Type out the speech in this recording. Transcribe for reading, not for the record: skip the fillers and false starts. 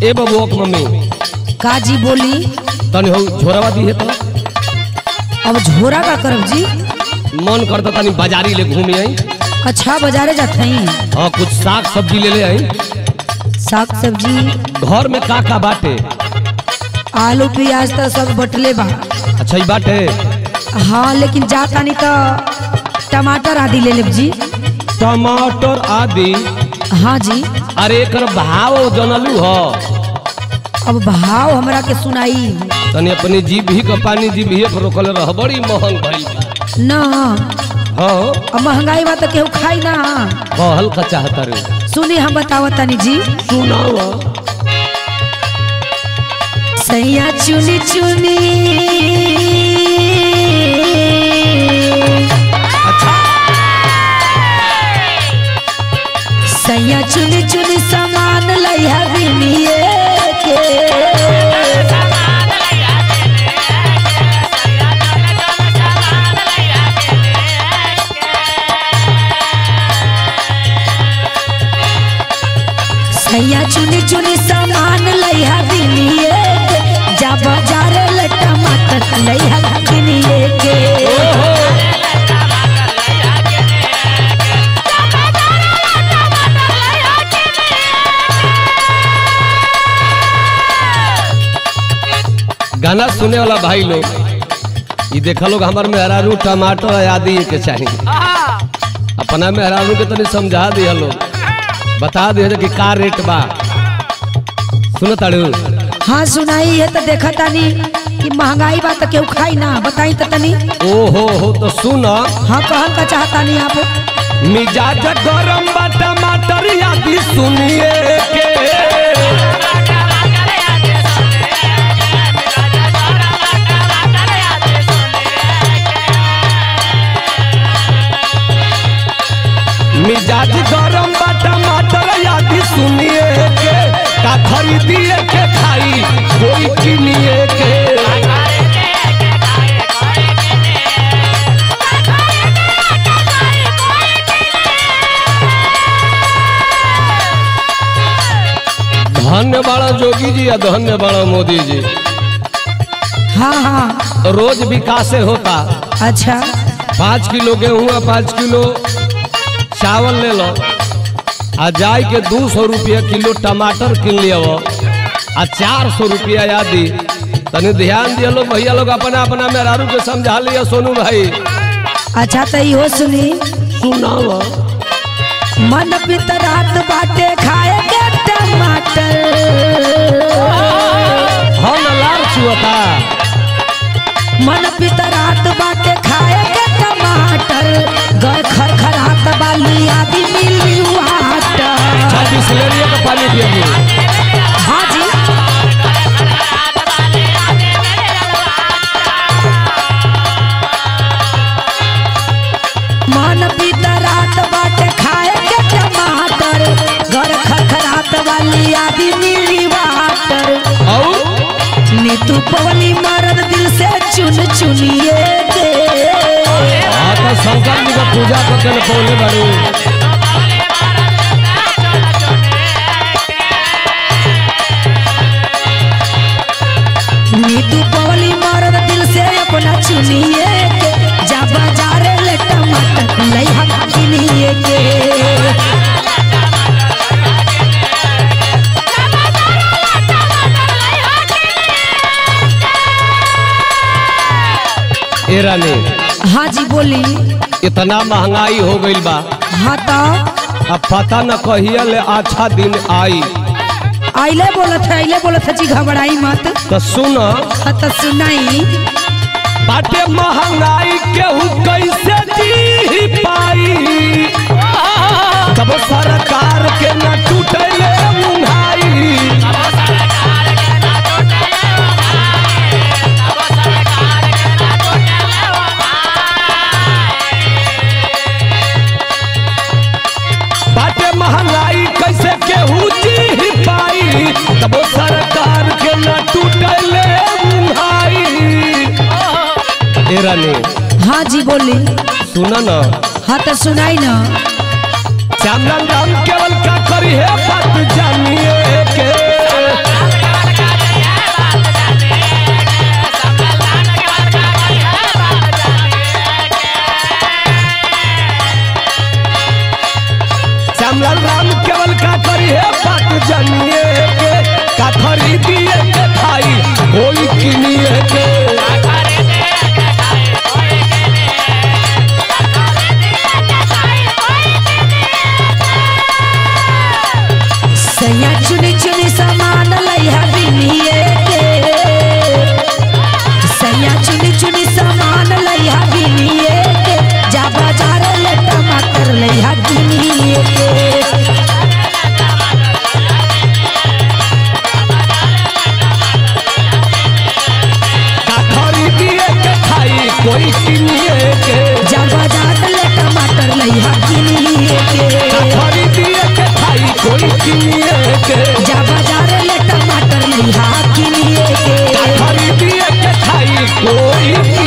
ए बबुआ के मम्मी काजी बोली। तनी हो झोरावा दी है तो अब झोरा का करब जी? मन करता तनी बाजारी ले घूमे आई। अच्छा बाजारे जात हई? हाँ कुछ साग सब्जी ले ले आई। साग सब्जी घर में का बाटे? आलू प्याज तो सब बटले बा। अच्छा ही बाटे। हाँ लेकिन जाता नहीं तो टमाटर आदि ले लेब जी। टमाटर आदि? हाँ जी। अरे कर भाव जनलू हो? अब भाव हमरा के सुनाई। तनी अपनी जीभ ही का पानी जीभ ही पर रोकल रह, बड़ी महंग भइल बा ना। हाँ अब महंगाई बा तो केहू खाई ना। कहल का चाहता रे? सुनी हम बतावत तनी जी। सुनावा। सैया चुनी चुनी सैया चुनी चुनी सामान लइहा बिनिए के। सैया चुनी चुनी सामान लइहा बिनिए के। जा बाजार ले टमाटर लइहा बिनिए के। गाना सुने वाला भाई लोग ये देखा लोग हमारे मेहरारू टमाटर आदि के चाहिए। अपना मेहरारू के तनी समझा दिया लोग, बता दिया कि का रेट बा। सुनो ताड़ू? हाँ सुनाई है तो देखा तानी कि महंगाई बा तो केहू खाई ना। बताई तो तनी। ओ हो तो सुनो। हाँ कहल का चाहता नहीं आप? मिजाज गरम बा टमाटर आदि सुनिए के। मिजाज गरम बा टमाटर आदि सुनिए के। का खरीदिए के खाई कोई किनिए के। धन्य बाड़ा जोगी जी या धन्य बाड़ा मोदी जी। हाँ हाँ रोज विकास होता। अच्छा 5 किलो गेहूँ 5 किलो चावल ले लो आ जाय के 200 रुपया किलो टमाटर किन लिया आ 400 रुपया आदि। तनी ध्यान दिया लोग भैया लोग अपना अपना मेहरारू के समझा लिया सोनू भाई। अच्छा तो इहो सुनी। सुनावा। मन पितरात बाटे खाए के टमाटर। हाँ न लार छुअता। मन पितरात बाटे खाए के टमाटर। घर खरखरात बाली आदि मिली वाटर। 26 लेरिया का पानी पिएगी। हाँ जी। मन पितरात बाटे खाए के टमाटर। घर खरखरात वाली आदि मिली वाटर। और नीतू पवली मरद दिल से चुन चुनिए दे। हाँ तो शंकर जी का पूजा करके न पौले बारू। नीतू पवली मरद दिल से अपना चुनिए के। जा बाजार ले टमाटर लइहा किनिए के। ए रानी। हाँ जी बोली। इतना महंगाई हो गई बा। हाँ तो अब पता न कहिया ले अच्छा दिन आई। आइले बोलत है जी घबराई मत। तो सुनो। हाँ तो सुनाई। बाटे महंगाई केहू कैसे जी पाई। तब सरकार के न टूटले मुंगाई। बाटे महंगाई कैसे केहू जी पाई। तब सरकार के न टूटले मुंगाई। ए रानी। हाँ जी बोली। सुना ना। हाँ तो सुनाई ना। श्याम राम केवल का करी है बात जानिए के। कोई किनिए के जा बाजार ले टमाटर लइहा किनिए के खरीदिए के खाई कोई किनिए के जा बाजार ले टमाटर लइहा किनिए के खरीदिए के खाई कोई